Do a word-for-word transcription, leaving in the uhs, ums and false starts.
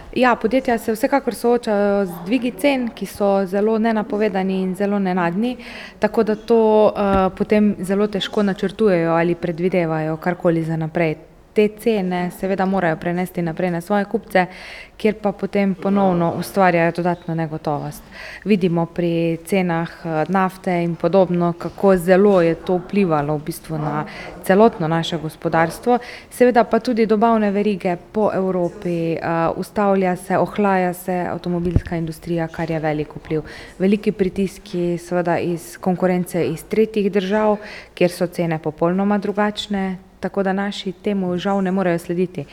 Ja, podjetja se vsekakor soočajo z dvigi cen, ki so zelo nenapovedani in zelo nenadni, tako da to, potem zelo težko načrtujejo ali predvidevajo karkoli za naprej. Te cene seveda morajo prenesti naprej na svoje kupce, kjer pa potem ponovno ustvarjajo dodatno negotovost. Vidimo pri cenah, nafte in podobno, kako zelo je to vplivalo v bistvu na celotno naše gospodarstvo, seveda pa tudi dobavne verige po Evropi, ustavlja se, ohlaja se avtomobilska industrija, kar je velik vpliv. Veliki pritiski seveda iz konkurence iz tretjih držav, kjer so cene popolnoma drugačne, tako da naši temu žal ne morejo slediti.